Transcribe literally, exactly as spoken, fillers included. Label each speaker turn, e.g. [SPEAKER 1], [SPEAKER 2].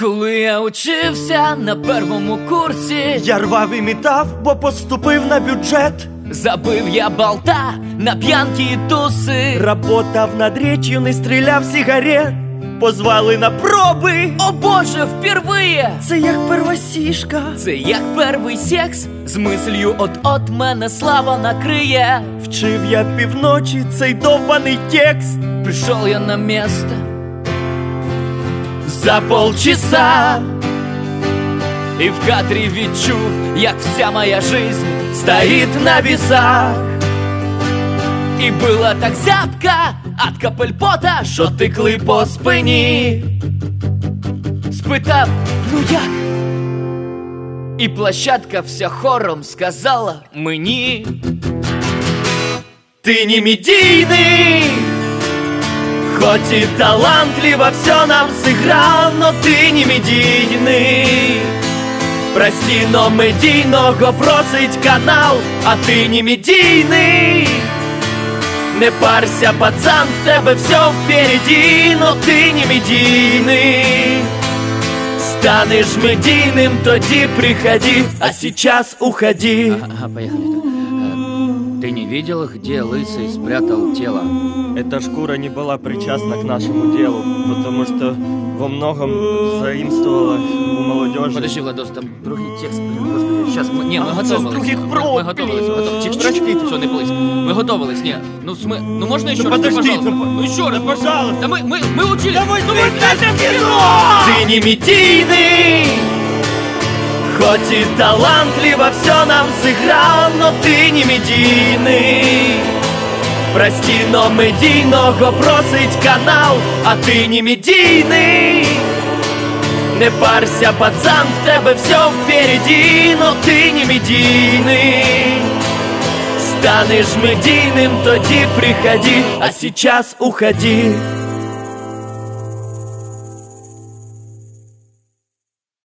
[SPEAKER 1] Коли я учився на первому курсі,
[SPEAKER 2] я рвав і мітав, бо поступив на бюджет.
[SPEAKER 1] забив я болта на п'янки і туси.
[SPEAKER 2] Работав над речью, не стріляв сигарет. Позвали на проби.
[SPEAKER 1] О боже, впервые!
[SPEAKER 2] Це як первосішка.
[SPEAKER 1] Це як перший секс. З мислью от-от мене слава накриє.
[SPEAKER 2] Вчив я півночі цей довбаний текст.
[SPEAKER 1] Пришел я на место за полчаса, і в кадрі відчув, як вся моя жизнь стоїть на весах. І була так зябка от капель пота, що текли по спині. Спитав, ну як? І площадка вся хором сказала мені: ти не медійний, хоть и талантливо все нам сыграл, но ты не медийный. Прости, но медійного просить канал, а ти не медійний. Не парься, пацан, в тебе все впереди, но ти не медійний. Станеш медійним, тоді приходи, а сейчас уходи.
[SPEAKER 3] Ага, поехали. Ты не видел, где Лысый спрятал тело?
[SPEAKER 2] Эта шкура не была причастна к нашему делу, потому что во многом заимствовала у молодежи.
[SPEAKER 3] Подожди, Владос, там другий текст, блин, господи, сейчас мы, не, мы
[SPEAKER 2] А,
[SPEAKER 3] готовились.
[SPEAKER 2] це з других
[SPEAKER 3] мы,
[SPEAKER 2] проб,
[SPEAKER 3] мы готовились,
[SPEAKER 2] блин.
[SPEAKER 3] готов, тихо,
[SPEAKER 2] Простите.
[SPEAKER 3] все, не плыть. Мы готовились, не, ну, см... ну можно еще
[SPEAKER 2] Ну,
[SPEAKER 3] раз,
[SPEAKER 2] подожди,
[SPEAKER 3] пожалуйста?
[SPEAKER 2] ну,
[SPEAKER 3] Ну, еще раз,
[SPEAKER 2] ну, пожалуйста.
[SPEAKER 3] Да мы, мы, мы учились.
[SPEAKER 2] Да мы
[SPEAKER 3] ну,
[SPEAKER 2] сняли кино!
[SPEAKER 1] Ты не медийный, хоть и талантливо все нам сыграл, но ты не медийный. Прости, но медійного просить канал, а ти не медійний. Не парься, пацан, в тебе все впереди, но ти не медійний. Станеш медійним, тоді приходи, а сейчас уходи.